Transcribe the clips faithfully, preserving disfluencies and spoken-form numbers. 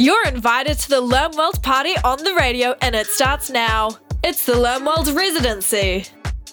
You're invited to the LearnWorld party on the radio and it starts now. It's the LearnWorld Residency.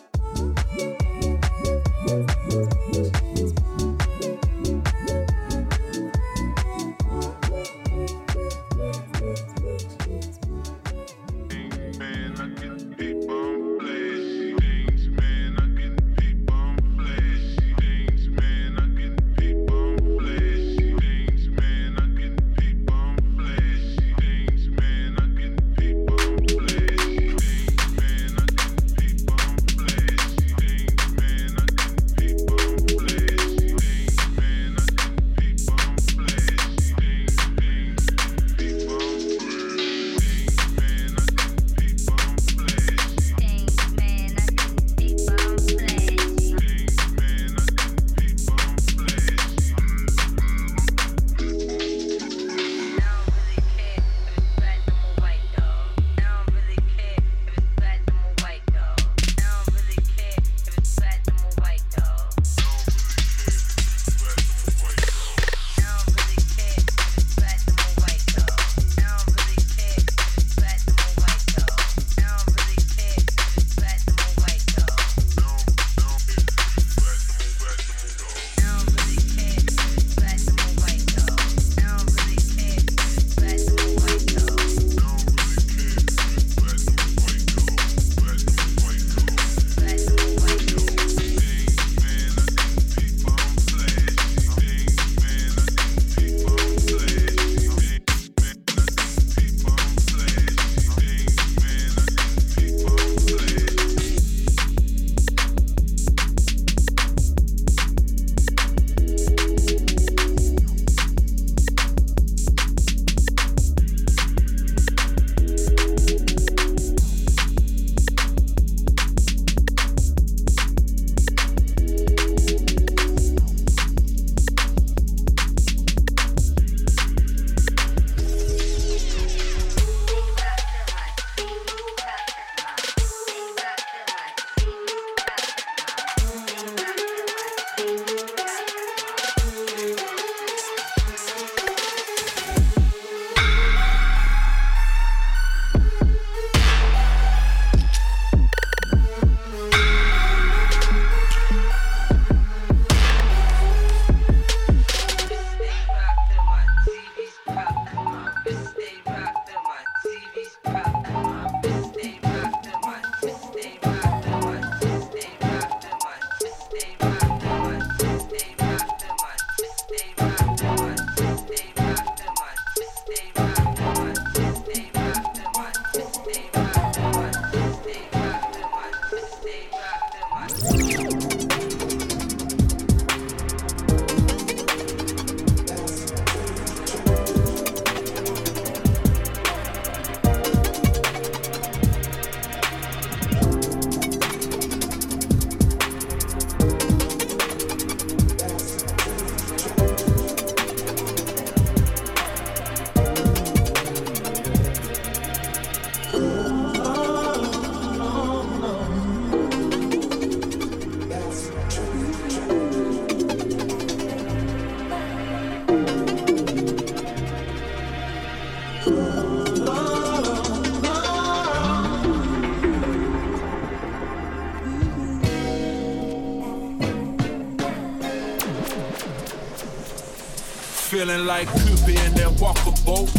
Feeling like Cupid in that walker boat.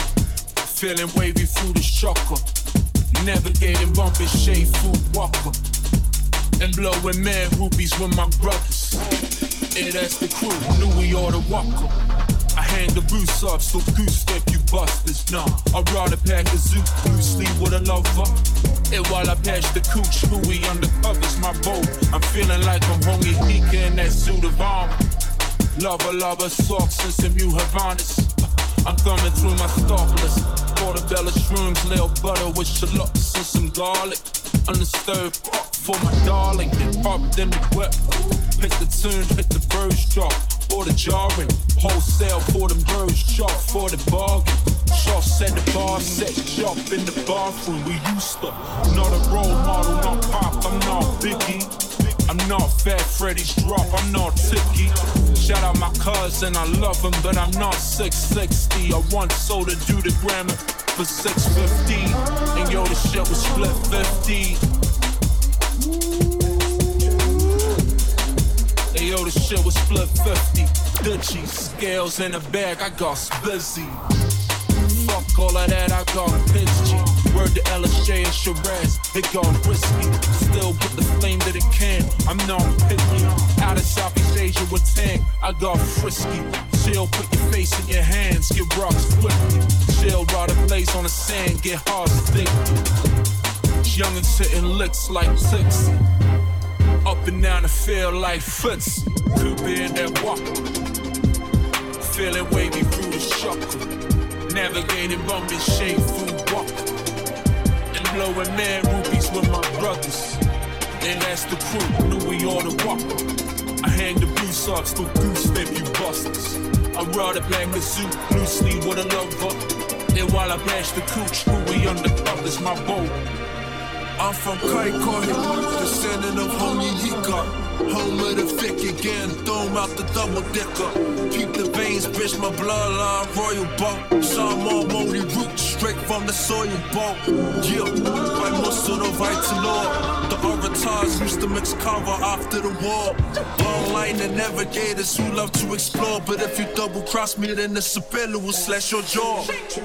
Feeling wavy through the shocker. Navigating bumpy shade food walker. And blowing mad rubies with my brothers. Yeah, that's the crew, knew we ought to walk em. I hang the boots up, so goose step you busters. Nah, I'd rather pack a zoo, blue sleep with a lover. And while I patch the cooch, Louis undercovers my boat. I'm feeling like I'm hungry, Nika in that suit of armor. Lover, lover, socks and some New Havanas. I'm thumbing through my stalkless. Portobello shrooms, little butter with shallots and some garlic. Undisturbed for my darling. Then popped in the whip. Hit the tune, hit the birds drop. Or the jarring. Wholesale for them birds chop for the bargain. Shaw said the bar set shop in the bathroom. We used to. Not a role model, not pop, I'm not Biggie. I'm not Fat Freddy's drop, I'm not Tiki. Shout out my cousin, I love him, but I'm not six sixty. I once sold a dude a grammar for six fifty. And yo, the shit was split fifty. Hey yo, the shit was split fifty. Dutchie, scales in the bag, I got busy. Fuck all of that, I got pitchy. Word to L S J and Shiraz, it got risky. Still put the flame that it can, I'm not picky. Out of Southeast Asia with Tang, I got frisky. Chill, put your face in your hands, get rocks quickly. Chill, ride a blaze on the sand, get hard sticky. Youngins hitting licks like ticks. Up and down the field like foots. Coupe in that walker. Feeling wavy through the shucker. Navigating bumpy shade food walker. And blowing mad rubies with my brothers. And that's the crew, knew we all the walker. I hang the blue socks through goose step you busters. I ride a bag of zoo, loosely with a lover. And while I bash the cooch, who we undercovers my boat. I'm from Kaikohe, descendant of Homie Yika. Home of the thick again, throw him out the double dicker. Keep the veins, bitch, my bloodline, royal boat. Some more moldy roots, straight from the soil boat. Yeah, by muscle of Vitalor. The orators used to mix cover after the war. Long line of navigators who love to explore. But if you double cross me, then the Sabella will slash your jaw.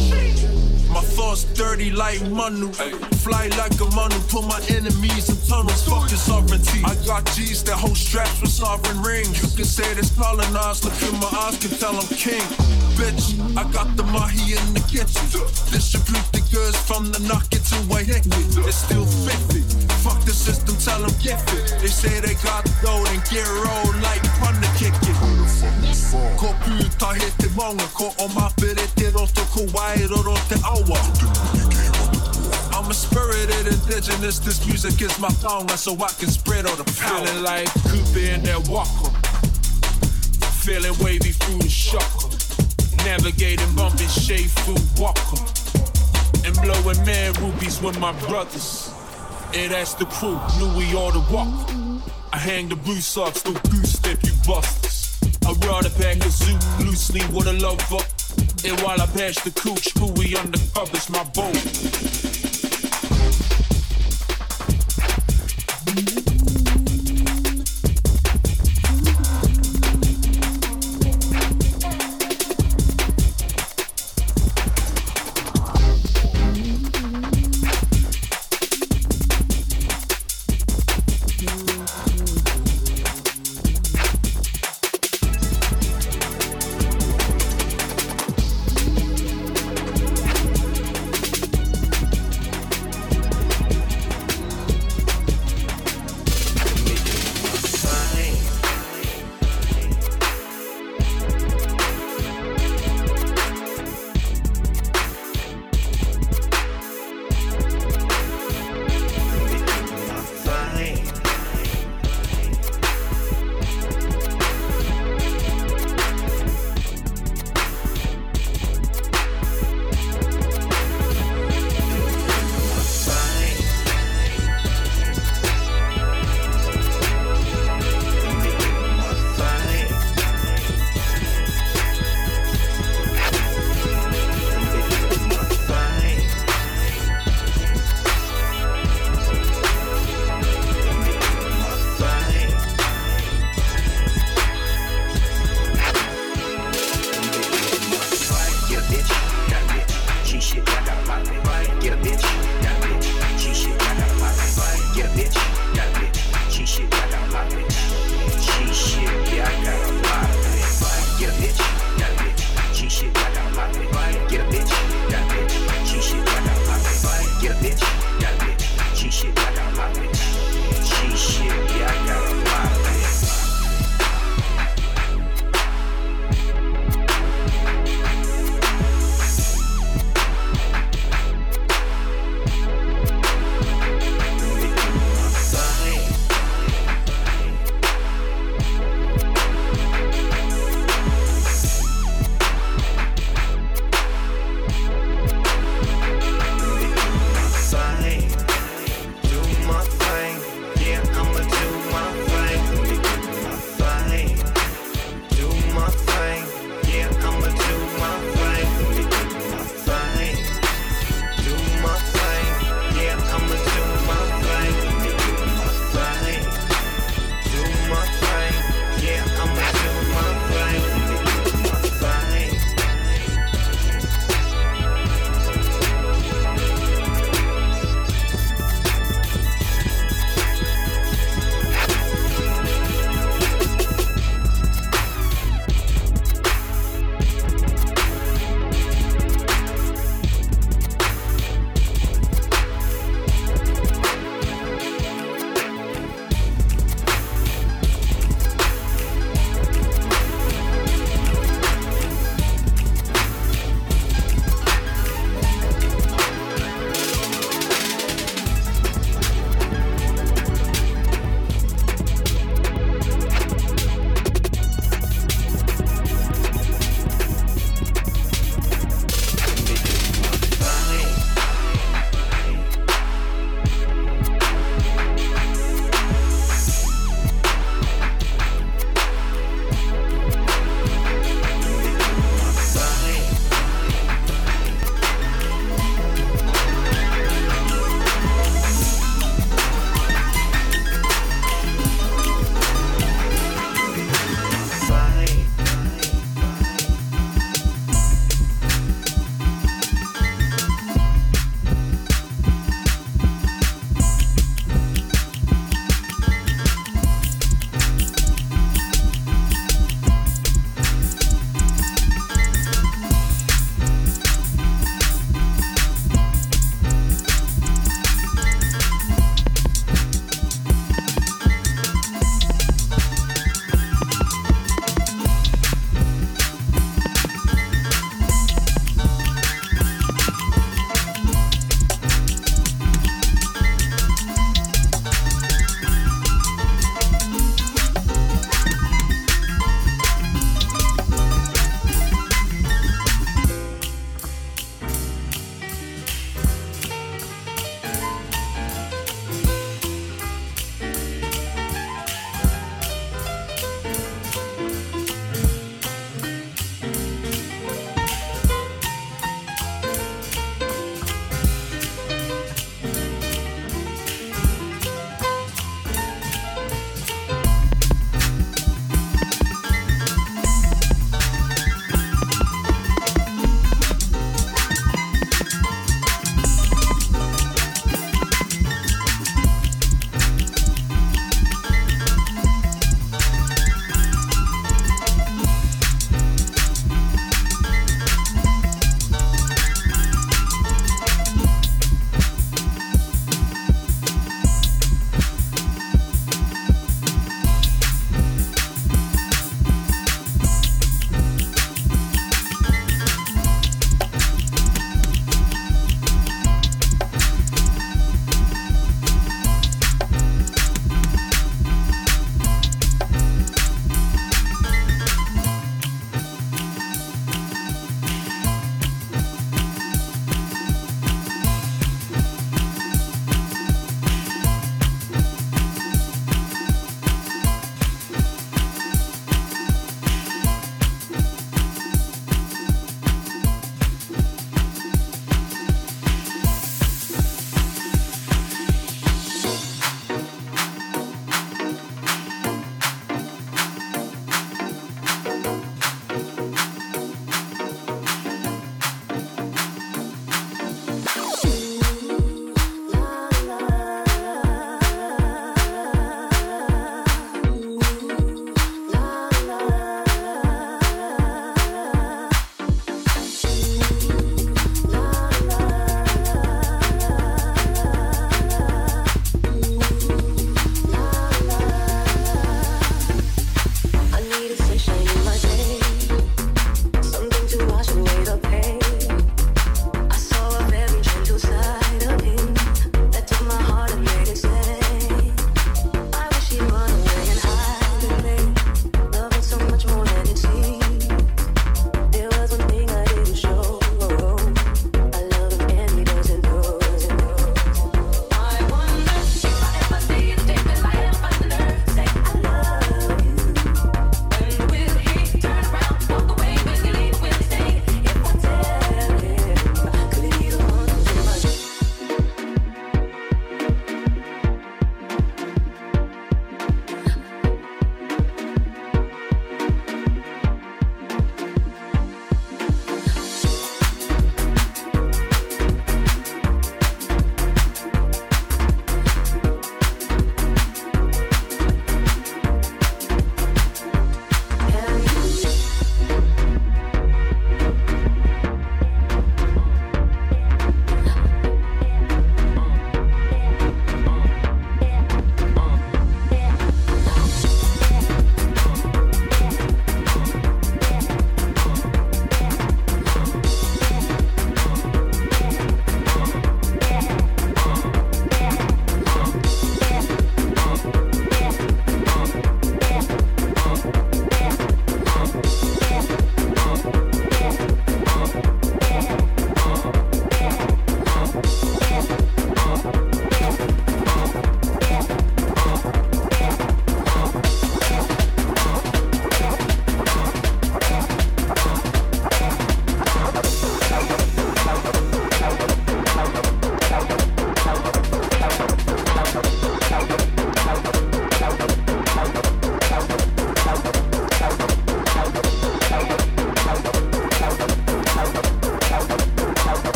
My thoughts dirty like Manu. Fly like a Manu, put my enemies in tunnels. Fuck your sovereignty. I got G's that hold straps with sovereign rings. You can say this colonized, look in my eyes, can tell I'm king. Bitch, I got the mahi in the kitchen. Distribute the goods from the knocket to Waiheke. It's still fifty. Fuck the system, tell them get it. They say they got dough and get rolled like punter kicking. Ko puta he te maunga, ko o mapere te roto, ko wairoro te awa. I'm a spirited indigenous, this music is my tongue, so I can spread all the power. Feeling like Cooper in that walker. Feeling wavy through the shucker. Navigating bumping shade food walker. And blowing mad rubies with my brothers. Yeah, that's the crew, knew we all the walker. I hang the blue socks, no goose step you busters. I ride a bag of zoo, loosely with a lover. And while I bash the cooch, who we undercovers my boat.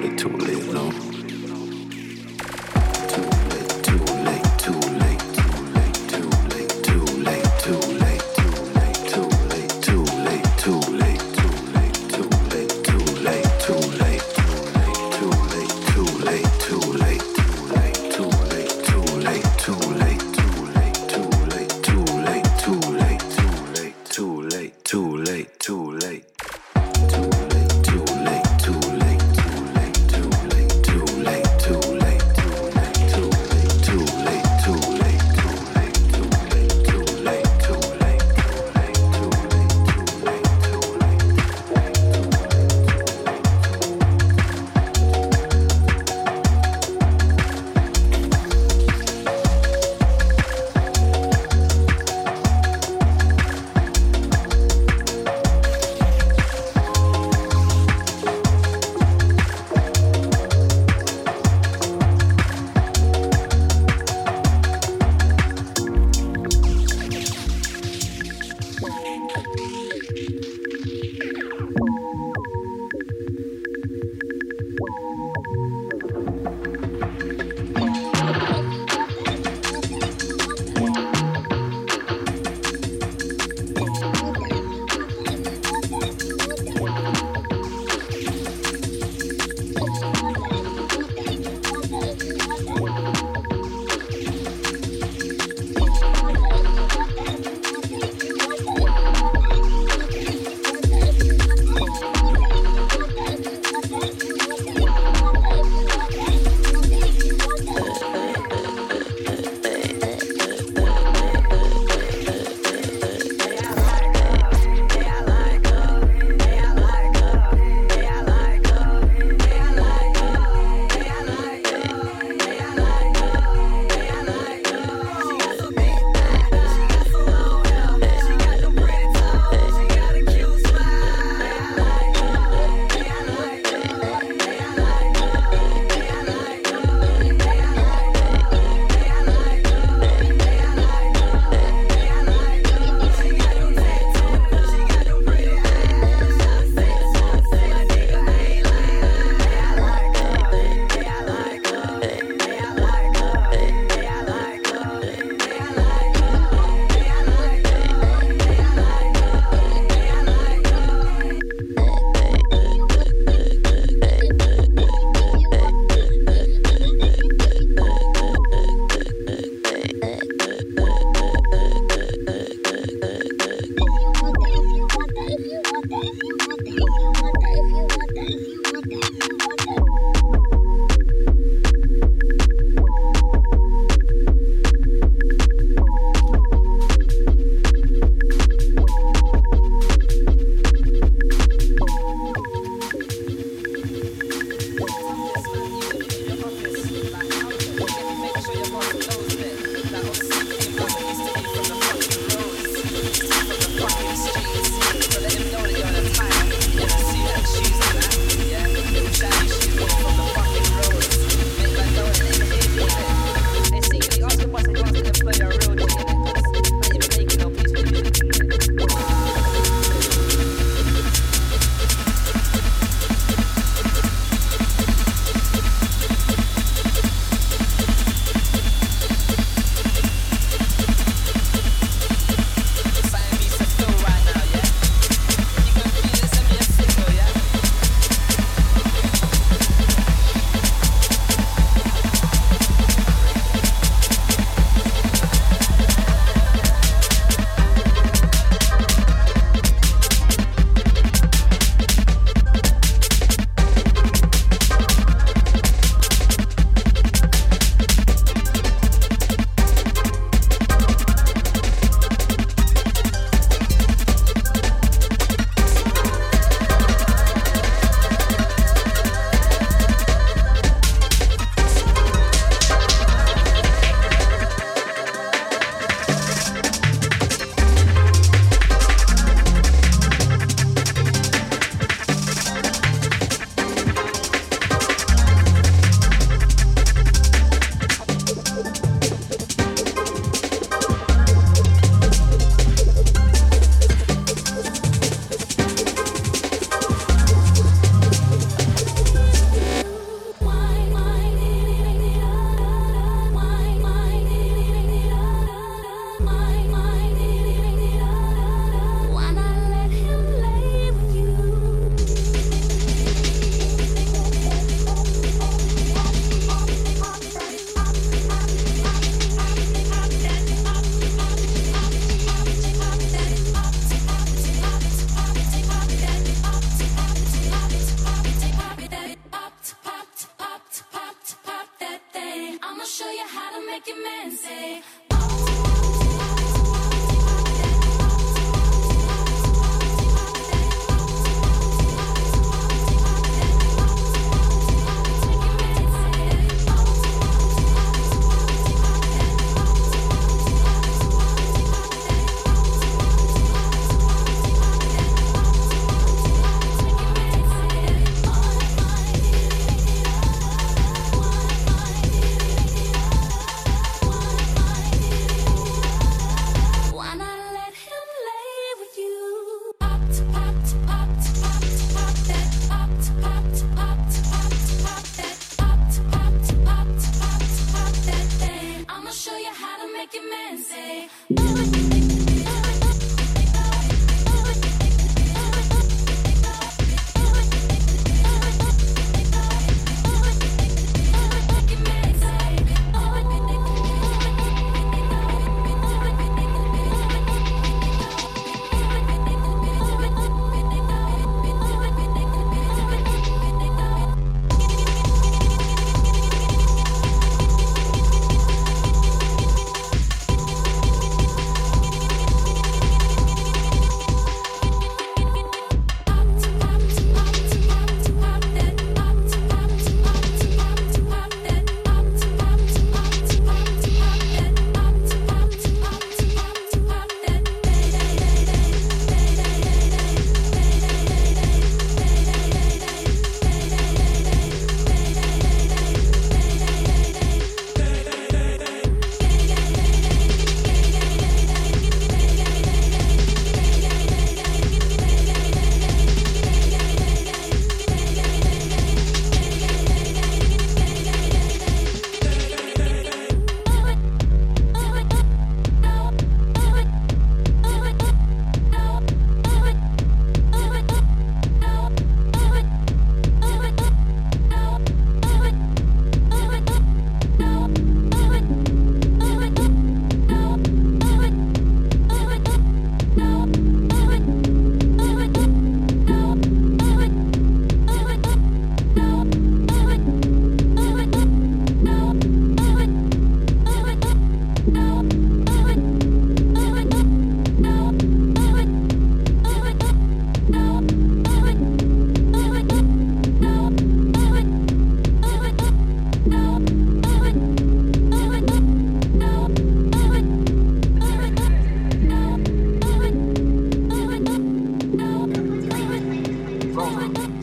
but it's too late, no. Too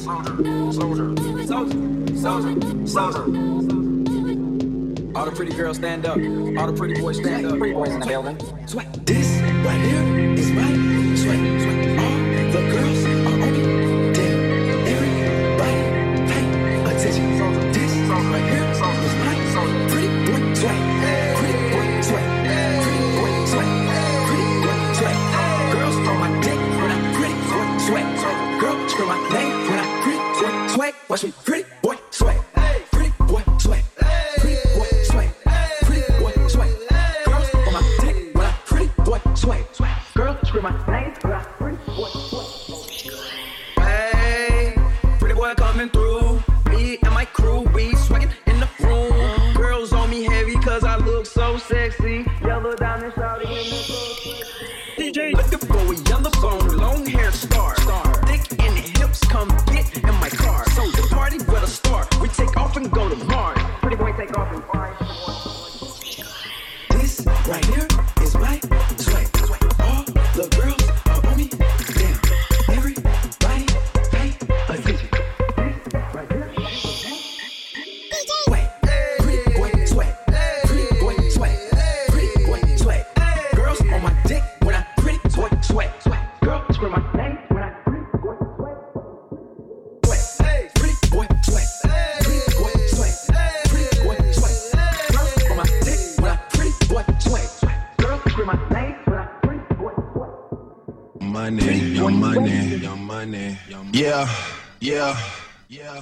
Soldier, soldier, soldier, soldier. All the pretty girls stand up. All the pretty boys stand up. Pretty boys in the building. Sweat. This right here is my sweat. Sweat. All the girls are on me. Damn. Everybody pay attention. This right here is my pretty boy sweat. Pretty boy sweat. Pretty boy sweat. Pretty boy sweat. Girls on my dick when I pretty boy sweat. Girl scream my name when I pretty boy sweat. Watch me pretty boy sweat. Pretty boy sweat. Pretty boy sweat. Pretty boy sweat. Girls on my dick when I pretty boy sweat. Girl scream my name when I pretty boy sweat. Hey, pretty boy coming through. Me and my crew, we swaggin' in the room. Girls on me heavy cause I look so sexy. Yellow down and shouty in the D J, look at boy, yellow bone, long hair star. Thick in the hips, come get in my car. So the party with a star. We take off and go to Mars. Pretty boy take off and fly. This right here is my sweat. All the girls are on me. Damn. Everybody pay attention. This right here. Sweat. Pretty boy sweat. Pretty boy sweat. Pretty boy sweat. Girls on my dick when I pretty boy sweat. Girl scream my name when I pretty boy sweat. Sweat. Pretty boy sweat. Pretty boy sweat. Pretty boy sweat. Girls on my dick when I pretty boy sweat. Girl scream my name when I pretty boy sweat. Money, your money, your money. Yeah, yeah, yeah.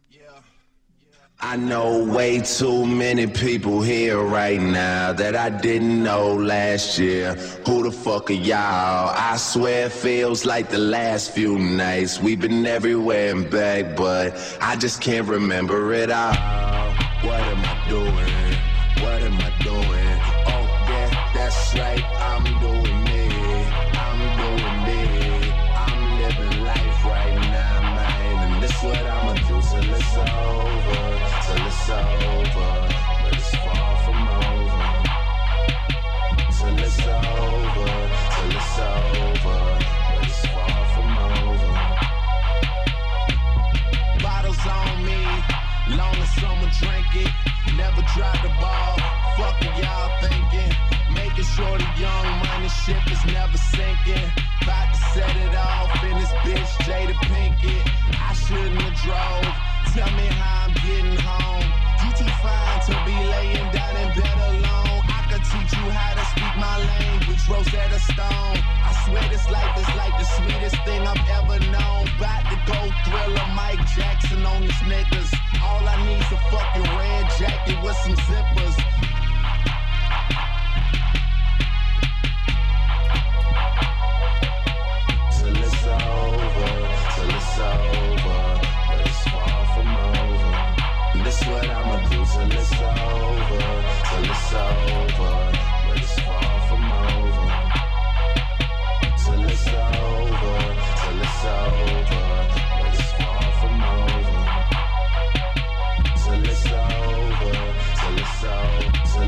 I know way too many people here right now that I didn't know last year. Who the fuck are y'all? I swear it feels like the last few nights. We've been everywhere and back, but I just can't remember it all. What am I doing? What am I doing? Oh yeah, that's right, I'm doing me. I'm doing me. I'm living life right now, man. And this what I'ma do till it's over. Till it's over, but it's far from over. Till it's over, till it's over, but it's far from over. Bottles on me, long as someone drink it. Never drop the ball, fuck what y'all thinking. Making sure the young money ship is never sinking. About to set it off in this bitch, Jada Pinkett. I shouldn't have drove, tell me how I'm getting home. You too fine to be laying down in bed alone. I could teach you how to speak my language, Rosetta Stone. I swear this life is like the sweetest thing I've ever known. About to go Thriller, Mike Jackson on these niggas. All I need's a fucking red jacket with some zippers. Till it's over, till it's over, but it's far from over. And this what I'ma do till it's over, till it's over, but it's far from over. Till it's over, till it's over, but it's far from over. Till it's over, till it's over, till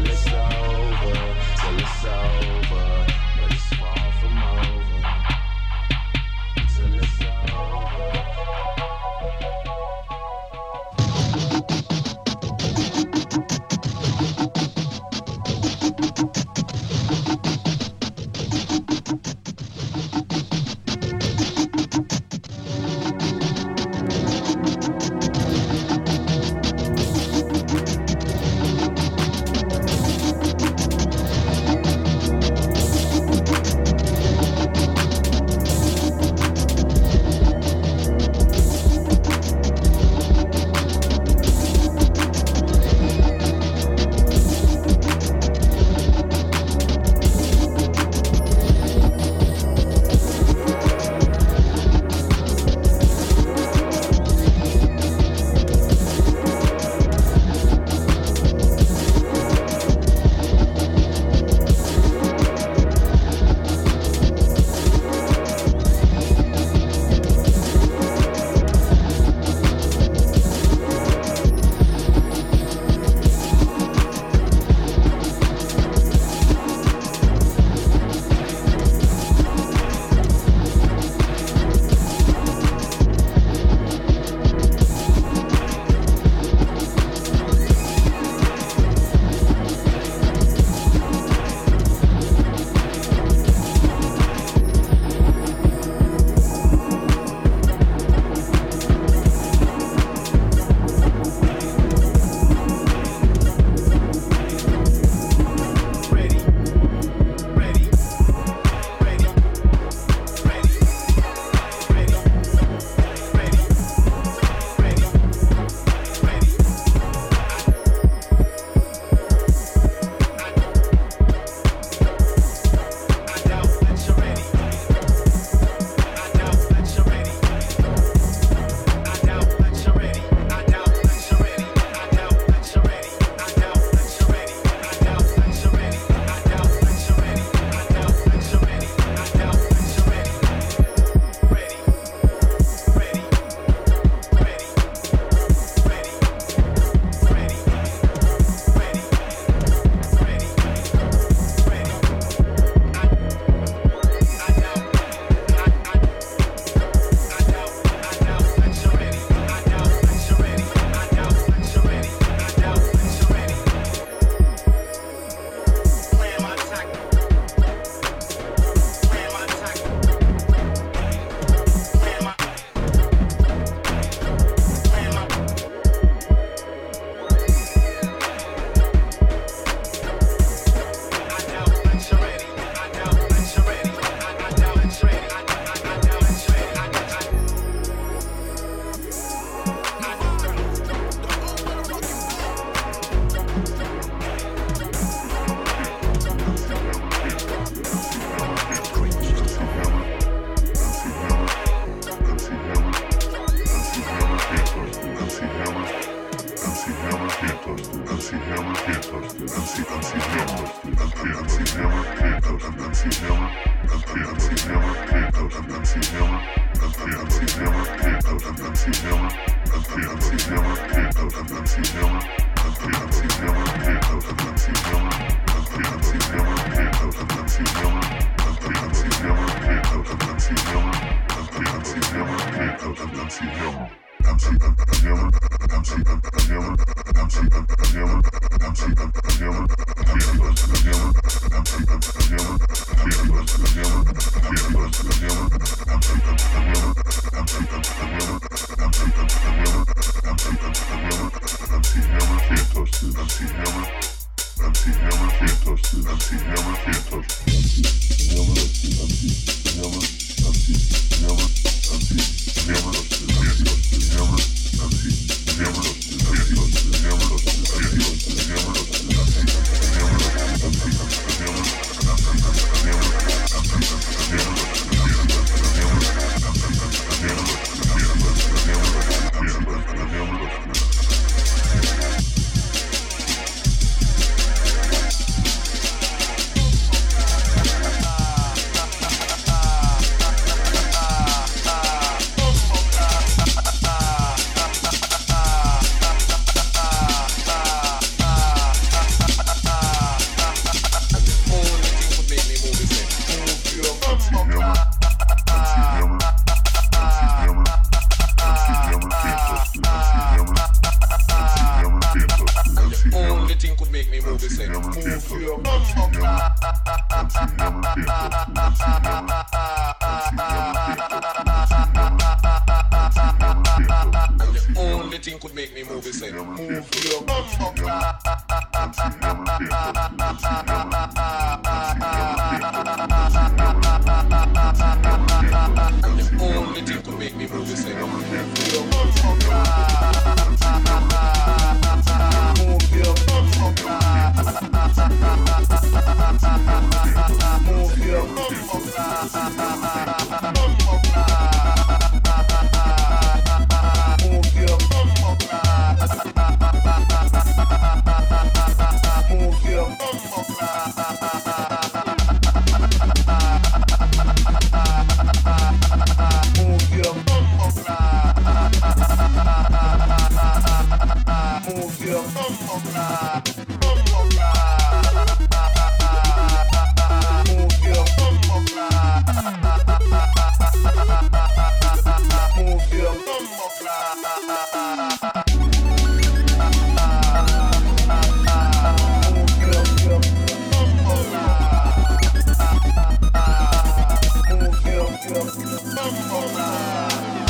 touched it. M C Hammer can't touch it. M C M C Hammer. M K M C Hammer can't touch it. M C Hammer. M K M C Hammer can't touch it. M C Hammer. M K M C Hammer can't touch it. M C Hammer. M K M C Hammer can't touch it. M C Hammer. M K M C Hammer can't touch it. M C Hammer. M K M C Hammer can't touch it. M C Hammer. M K M C Hammer can't touch it. M C Hammer. M K M C Hammer can't touch it. M C Hammer. M C Hammer, M C Hammer, M C Hammer, M C Hammer, M C Hammer, M C Hammer,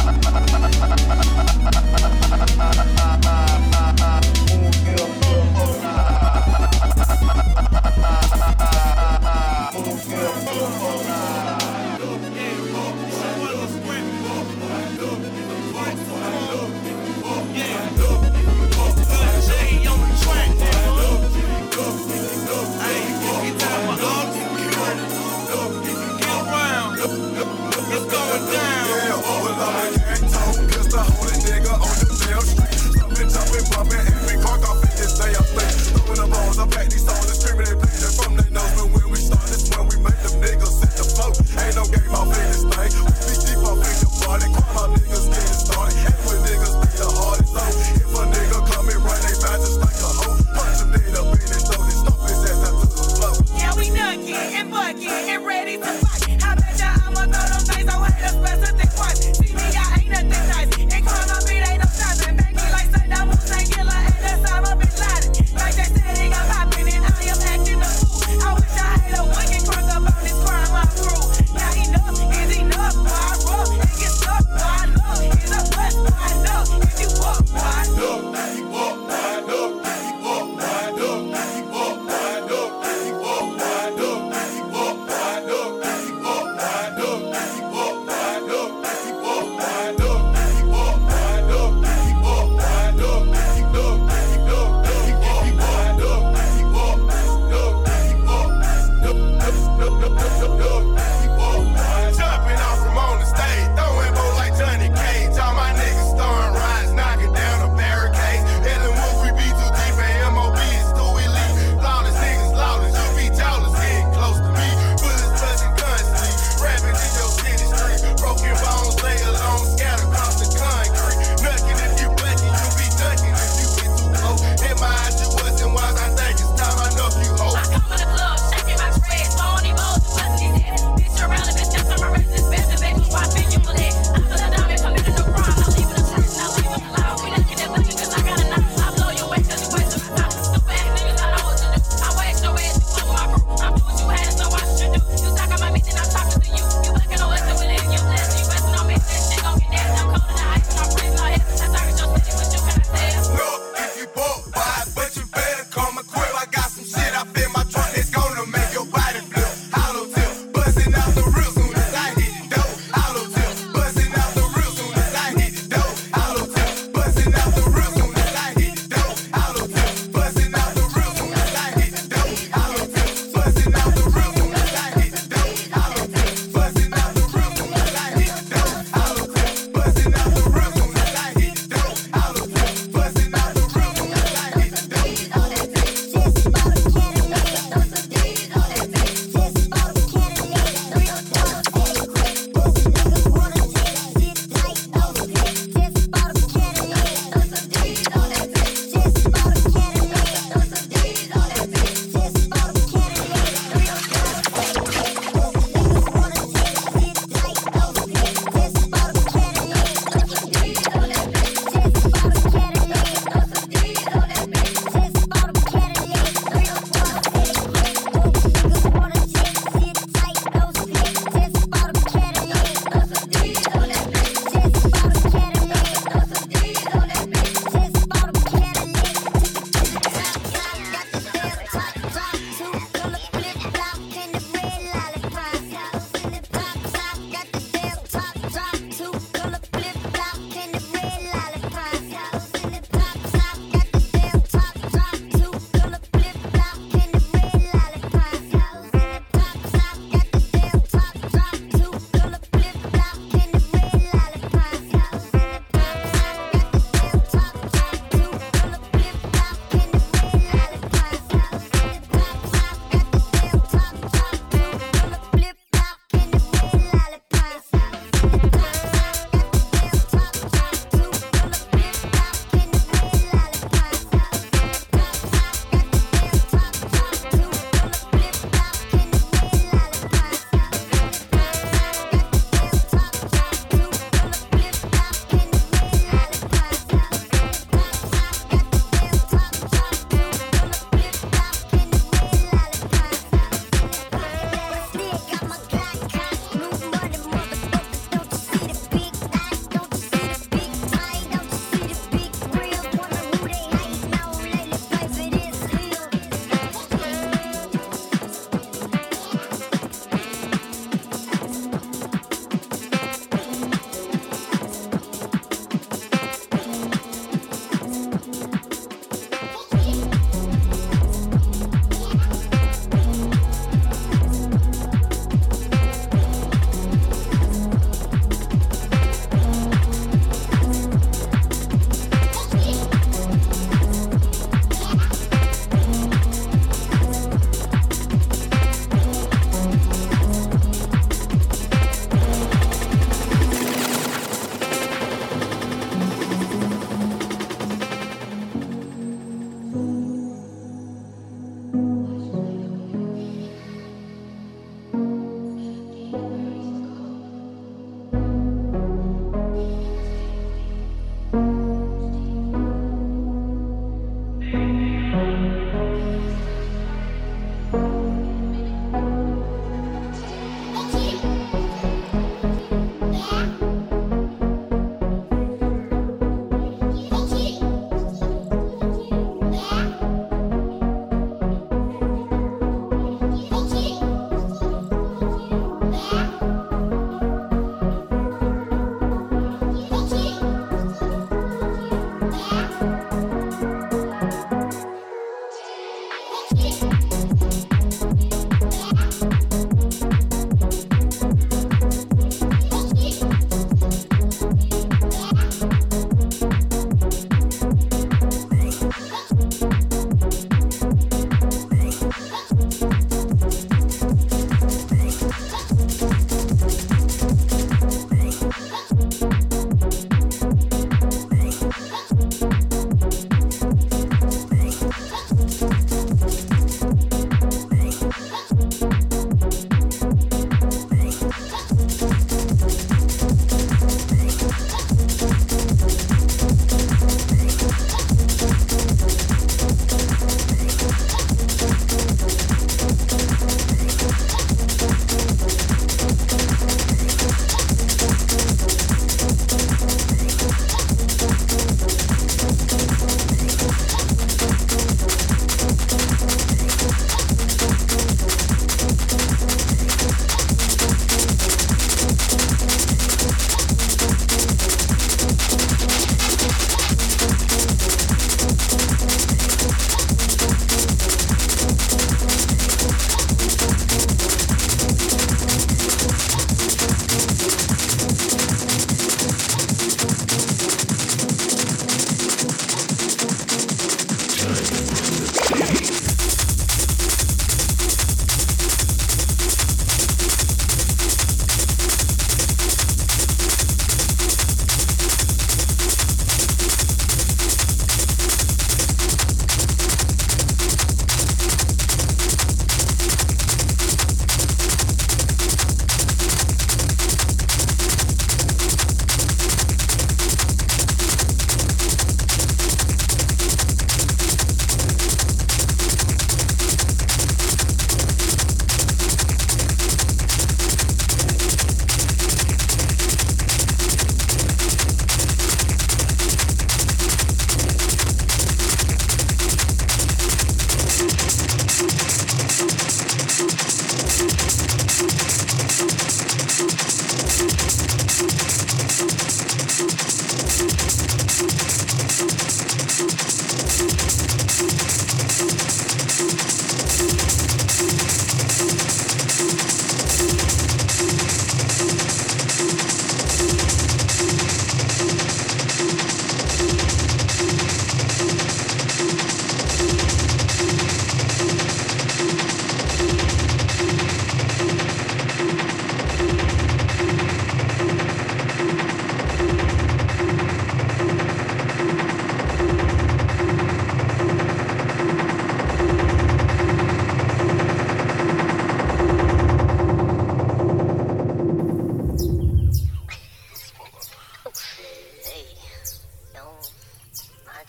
Move your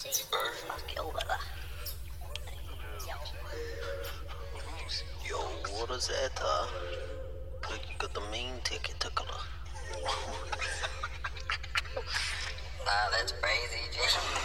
Yo, what is that? Uh, you got the main ticket to color. Nah, that's crazy, Jay.